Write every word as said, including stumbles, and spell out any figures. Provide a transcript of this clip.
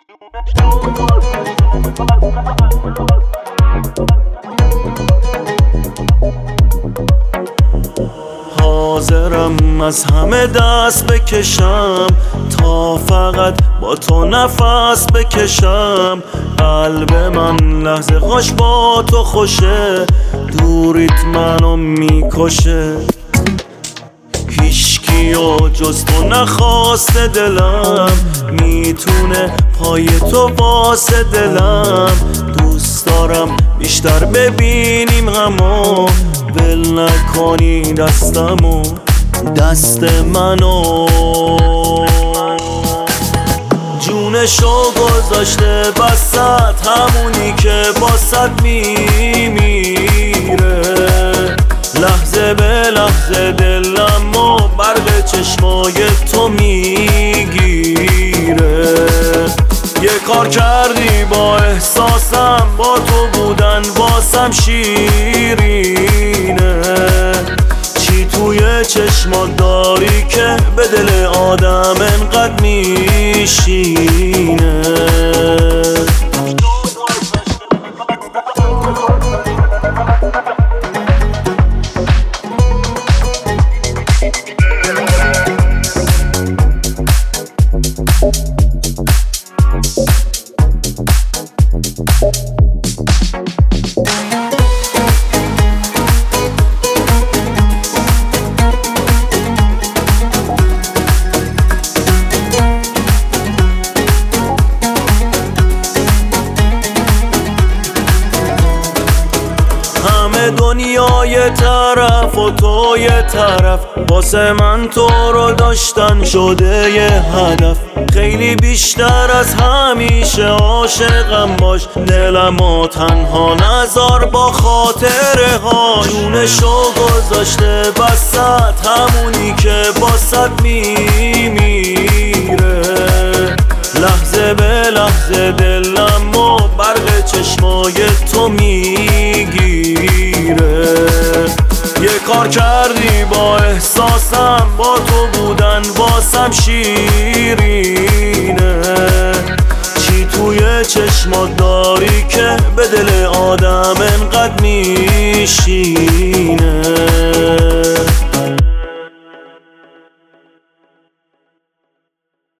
حاضرم از همه دست بکشم تا فقط با تو نفس بکشم. قلب من لحظه هاش با تو خوشه، دوریت منو میکشه. هیچکیو جز تو نخواسته دلم، میتونه پای تو واسه دلم. دوست دارم بیشتر ببینیم همو، ول نکنی دستمو دست منو. جونشو گذاشته وسط، همونی که باست میمیره. لحظه به لحظه دلمو برق چشمای تو میگیره. یه کار کردی با احساسم، با تو بودن واسم شیرینه. چی توی چشمات داری که به دل آدم انقدر میشینه؟ دنیا یه طرف و تو یه طرف، واسه من تو رو داشتن شده یه هدف. خیلی بیشتر از همیشه عاشقم باش، دلمو تنها نذار با خاطره ها. جونشو گذاشته وسط، همونی که باست میمیره. لحظه به لحظه دلمو برق چشمای تو میگیره. یه کار کردی با احساسم، با تو بودن واسم شیرینه. چی توی چشمات داری که به دل آدم انقدر میشینه؟